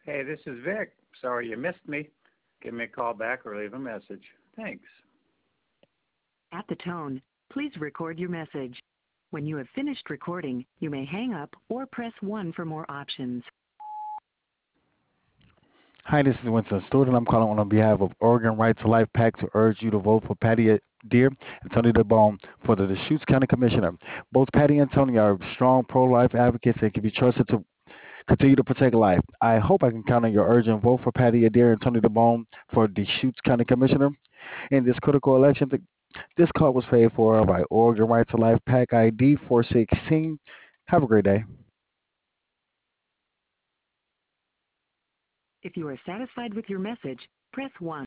Hey, this is Vic. Sorry you missed me. Give me a call back or leave a message. Thanks. At the tone, please record your message. When you have finished recording, you may hang up or press 1 for more options. Hi, this is Winston Stewart, and I'm calling on behalf of Oregon Right to Life PAC to urge you to vote for Patty Deere and Tony DeBone for the Deschutes County Commissioner. Both Patty and Tony are strong pro-life advocates and can be trusted to continue to protect life. I hope I can count on your urgent vote for Patty Adair and Tony DeBone for Deschutes County Commissioner in this critical election. This call was paid for by Oregon Right to Life PAC ID 416. Have a great day. If you are satisfied with your message, press 1.